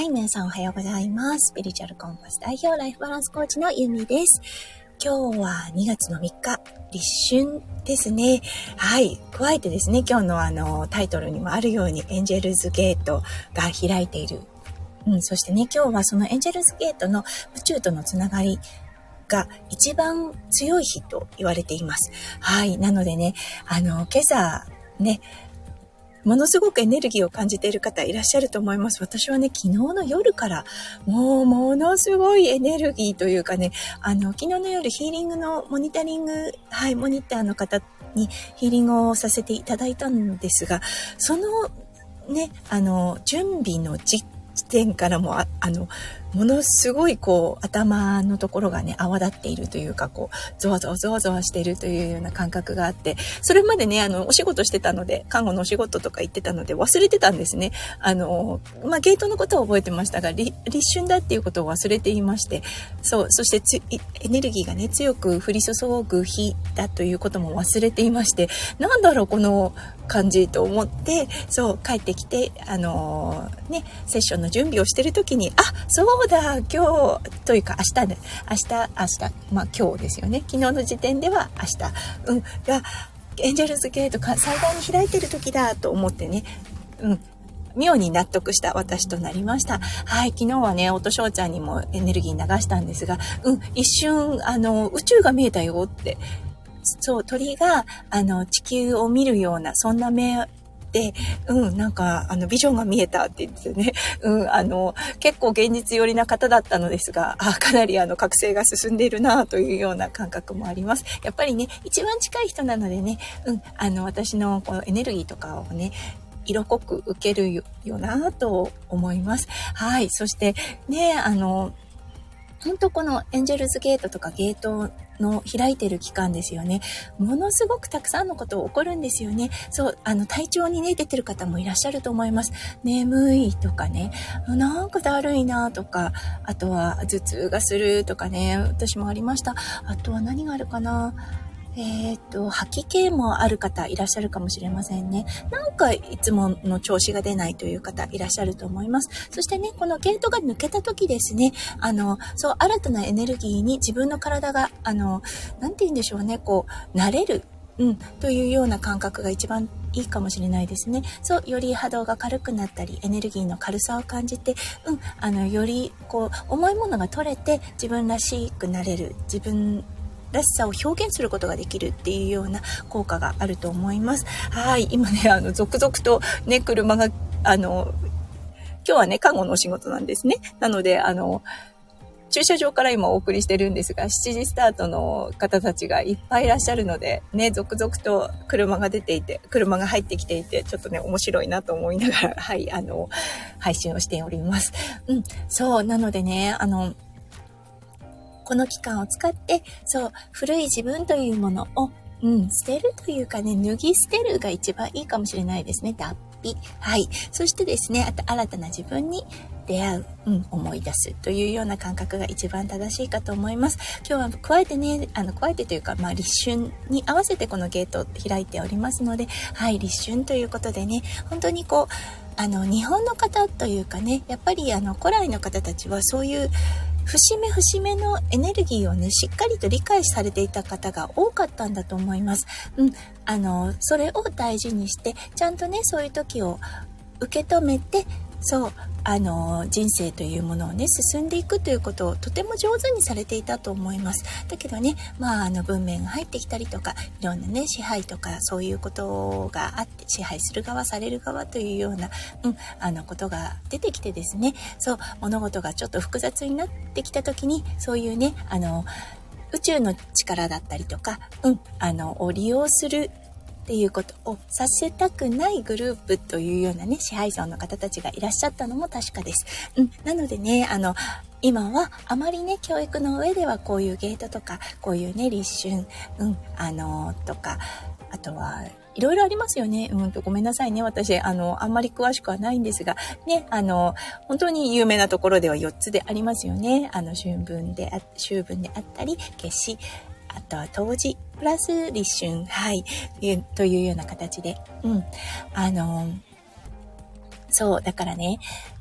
はい、皆さんおはようございます。スピリチュアルコンパス代表ライフバランスコーチのゆみです。今日は2月の3日、立春ですね。はい。加えてですね、今日のタイトルにもあるようにエンジェルズゲートが開いている。そしてね、今日はそのエンジェルズゲートの宇宙とのつながりが一番強い日と言われています。はい。なのでね、今朝ね、ものすごくエネルギーを感じている方いらっしゃると思います。私はね、昨日の夜からものすごいエネルギーというかね、昨日の夜ヒーリングのモニタリング、モニターの方にヒーリングをさせていただいたんですが、そのね、準備の時点からもものすごい頭のところがね泡立っているというかゾワゾワゾワゾワしているというような感覚があって、それまでねお仕事してたので、看護のお仕事とか行ってたので忘れてたんですね。ゲートのことは覚えてましたが、立春だっていうことを忘れていまして、そしてエネルギーがね強く降り注ぐ日だということも忘れていまして、なんだろうこの感じと思って、帰ってきてセッションの準備をしてる時に、そうだ、今日というか明日、今日ですよね。昨日の時点では明日、エンジェルズゲート最大に開いてる時だと思ってね、妙に納得した私となりました。はい、昨日はね、音翔ちゃんにもエネルギー流したんですが、一瞬宇宙が見えたよって、鳥が地球を見るようなそんな目で、ビジョンが見えたって言ってね、結構現実寄りな方だったのですが、かなり覚醒が進んでいるなというような感覚もあります。やっぱりね、一番近い人なのでね、私のこのエネルギーとかをね、色濃く受けるよなと思います。はい。そしてね、本当このエンジェルズゲートとかゲートの開いてる期間ですよね。ものすごくたくさんのこと起こるんですよね。体調にね、出てる方もいらっしゃると思います。眠いとかね、なんかだるいなとか、あとは頭痛がするとかね、私もありました。あとは何があるかな。吐き気もある方いらっしゃるかもしれませんね。なんかいつもの調子が出ないという方いらっしゃると思います。そしてね、このゲートが抜けた時ですね、新たなエネルギーに自分の体が、なんて言うんでしょうね、慣れる、というような感覚が一番いいかもしれないですね。より波動が軽くなったり、エネルギーの軽さを感じて、より重いものが取れて自分らしくなれる、自分らしさを表現することができるっていうような効果があると思います。はい、今ね、続々とね、車が、今日はね、看護のお仕事なんですね。なので、駐車場から今お送りしてるんですが、7時スタートの方たちがいっぱいいらっしゃるので、ね、続々と車が出ていて、車が入ってきていて、ちょっとね、面白いなと思いながら、はい、配信をしております。なのでね、この期間を使って、古い自分というものを、捨てるというかね、脱ぎ捨てるが一番いいかもしれないですね。脱皮。はい。そしてですね、新たな自分に出会う、思い出すというような感覚が一番正しいかと思います。今日は加えてね、加えてというか、立春に合わせてこのゲートを開いておりますので、はい、立春ということでね、本当に日本の方というかね、やっぱり古来の方たちはそういう節目のエネルギーをね、しっかりと理解されていた方が多かったんだと思います。それを大事にして、ちゃんとね、そういう時を受け止めて、人生というものをね、進んでいくということをとても上手にされていたと思います。だけどね、文明が入ってきたりとか、いろんなね、支配とかそういうことがあって、支配する側、される側というような、ことが出てきてですね、物事がちょっと複雑になってきた時に、そういうね、宇宙の力だったりとか、を利用するっていうことをさせたくないグループというようなね、支配層の方たちがいらっしゃったのも確かです。なのでね、今はあまりね、教育の上ではこういうゲートとか、こういうね、立春、とか、あとはいろいろありますよね。ごめんなさいね。私、あんまり詳しくはないんですが、ね、本当に有名なところでは4つでありますよね。秋分であったり、夏至、あとは冬至、プラス立春、はい、というような形で、だからね、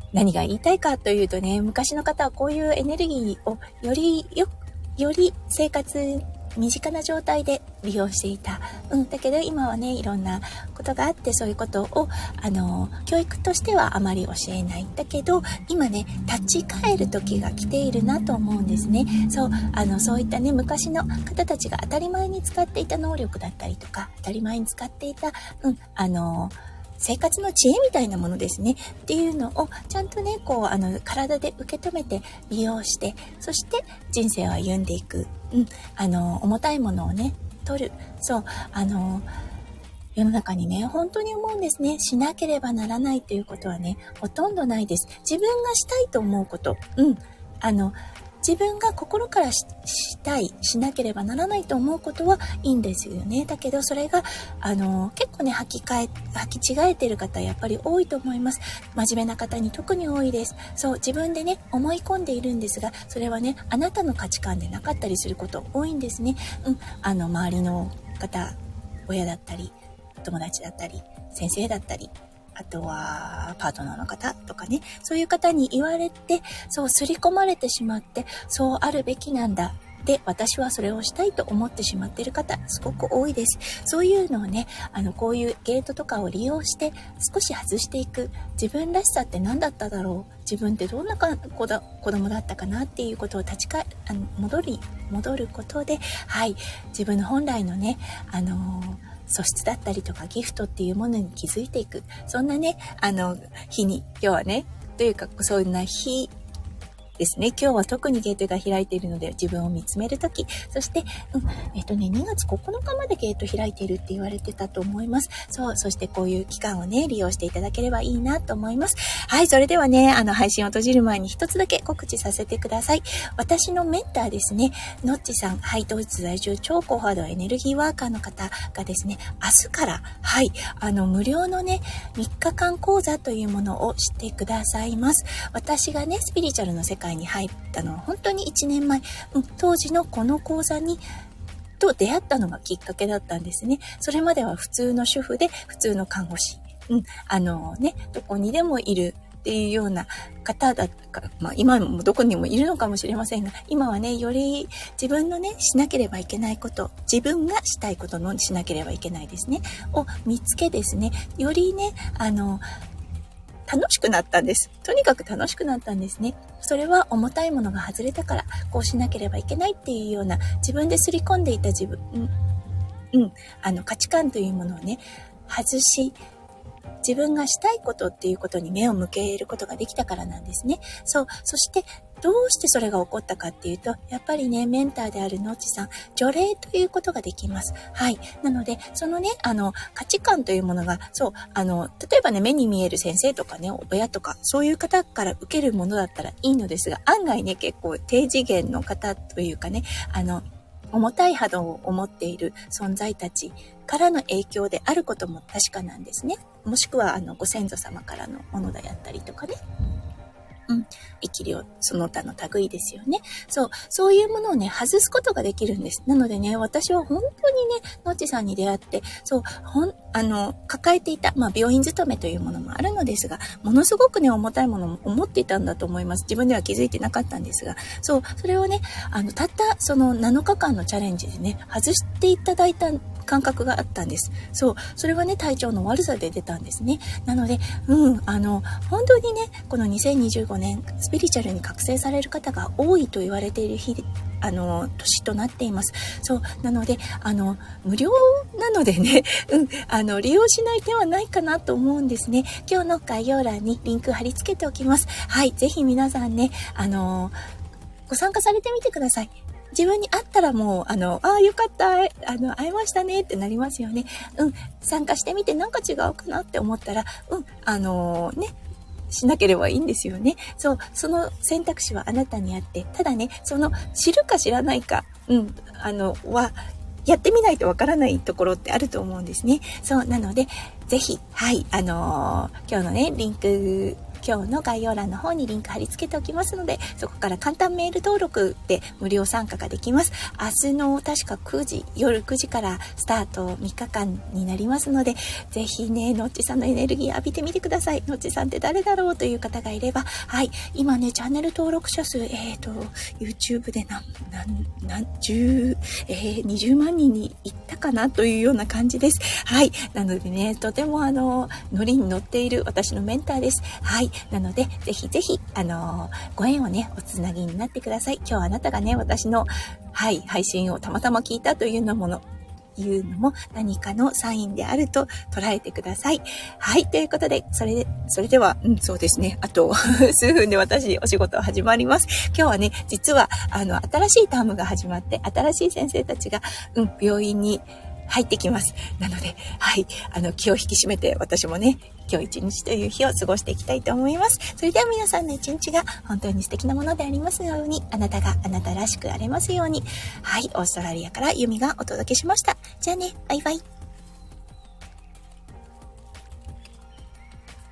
何が言いたいかというとね、昔の方はこういうエネルギーをより生活身近な状態で利用していた。だけど今はね、いろんなことがあって、そういうことを、教育としてはあまり教えない。だけど、今ね、立ち返る時が来ているなと思うんですね。そういったね、昔の方たちが当たり前に使っていた能力だったりとか、当たり前に使っていた、生活の知恵みたいなものですね。っていうのをちゃんとね、体で受け止めて利用して、そして人生を歩んでいく。重たいものをね、取る。世の中にね、本当に思うんですね。しなければならないということはね、ほとんどないです。自分がしたいと思うこと。自分が心からしたい、しなければならないと思うことはいいんですよね。だけどそれが結構ね、履き違えてる方やっぱり多いと思います。真面目な方に特に多いです。自分でね、思い込んでいるんですが、それはね、あなたの価値観でなかったりすること多いんですね。周りの方、親だったり、友達だったり、先生だったり、あとはパートナーの方とかね、そういう方に言われて、刷り込まれてしまって、そうあるべきなんだ。で、私はそれをしたいと思ってしまっている方、すごく多いです。そういうのをね、こういうゲートとかを利用して、少し外していく。自分らしさって何だっただろう。自分ってどんな子供だったかなっていうことを戻ることで、自分の本来のね、素質だったりとかギフトっていうものに気づいていく。そんなね、日に、今日はね、というか、そんな日ですね。今日は特にゲートが開いているので、自分を見つめるとき、そして、2月9日までゲート開いているって言われてたと思います。そしてこういう期間をね、利用していただければいいなと思います。はい、それではね、配信を閉じる前に一つだけ告知させてください。私のメンターですね、のっちさん、ドイツ在住超高ハードエネルギーワーカーの方がですね、明日から、無料のね、3日間講座というものをしてくださいます。私がね、スピリチュアルの世界に入ったのは本当に1年前、当時のこの講座と出会ったのがきっかけだったんですね。それまでは普通の主婦で普通の看護師、どこにでもいるっていうような方だったから、今もどこにもいるのかもしれませんが、今はね、より自分のね、しなければいけないこと、自分がしたいことのしなければいけないですね、を見つけですね、よりね、楽しくなったんです。とにかく楽しくなったんですね。それは重たいものが外れたから、こうしなければいけないっていうような、自分で刷り込んでいた価値観というものをね、外し、自分がしたいことっていうことに目を向けることができたからなんですね。そしてどうしてそれが起こったかっていうと、やっぱりね、メンターであるのっちさん、除霊ということができます。なので、そのね、価値観というものが、例えばね、目に見える先生とかね、親とか、そういう方から受けるものだったらいいのですが、案外ね、結構低次元の方というかね、重たい波動を持っている存在たちからの影響であることも確かなんですね。もしくはご先祖様からのものであったりとかね。生き量、その他の類ですよね。そういうものをね、外すことができるんです。なのでね、私は本当にね、のっちさんに出会って、抱えていた、病院勤めというものもあるのですが、ものすごくね、重たいものも思っていたんだと思います。自分では気づいてなかったんですが、それをね、たったその7日間のチャレンジでね、外していただいた感覚があったんです。それはね、体調の悪さで出たんですね。なので、本当にね、この2025年、スピリチュアルに覚醒される方が多いと言われている年となっています。なので、無料なのでね、利用しない手はないかなと思うんですね。今日の概要欄にリンク貼り付けておきます。ぜひ皆さんね、ご参加されてみてください。自分に会ったらもう、よかった、会えましたねってなりますよね。参加してみてなんか違うかなって思ったら、しなければいいんですよね。その選択肢はあなたにあって、ただね、知るか知らないか、やってみないとわからないところってあると思うんですね。なので、ぜひ、今日のね、リンク、今今日の概要欄の方にリンク貼り付けておきますので、そこから簡単メール登録で無料参加ができます。明日の確か夜9時からスタート3日間になりますので、ぜひね、のっちさんのエネルギー浴びてみてください。のっちさんって誰だろうという方がいれば、はい、今ね、チャンネル登録者数、YouTube で20万人に行ったかなというような感じです。はい。なのでね、とてもノリに乗っている私のメンターです。はい。なので、ぜひぜひ、ご縁をね、おつなぎになってください。今日あなたがね、私の、はい、配信をたまたま聞いたというのも何かのサインであると捉えてください。はい。ということで、それでは、そうですね。あと数分で私、お仕事始まります。今日はね、実は、新しいタームが始まって、新しい先生たちが、病院に入ってきます。なので、はい。気を引き締めて、私もね、今日一日という日を過ごしていきたいと思います。それでは皆さんの一日が本当に素敵なものでありますように、あなたがあなたらしくあれますように。はい。オーストラリアからユミがお届けしました。じゃあね、バイバイ。